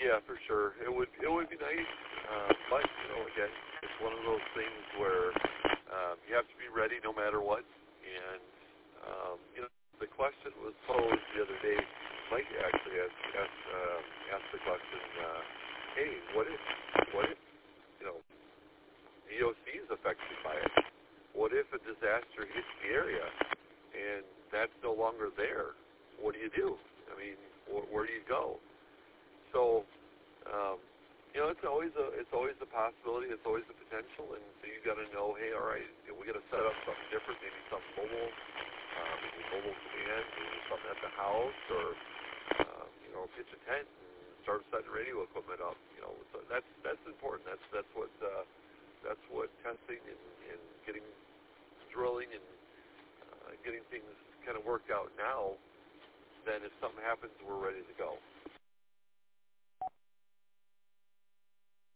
Yeah, for sure. It would be nice, but again, it's one of those things where you have to be ready no matter what. And the question was posed the other day. Mike actually asked the question, hey, what if EOC is affected by it? What if a disaster hits the area and that's no longer there? What do you do? I mean, where do you go? So, it's always a possibility. It's always a potential, and so you got to know, hey, all right, we got to set up something different, maybe something mobile, maybe mobile command, maybe something at the house, or pitch a tent and start setting radio equipment up. So that's important. That's what testing and getting drilling and getting things kind of worked out now. Then if something happens, we're ready to go.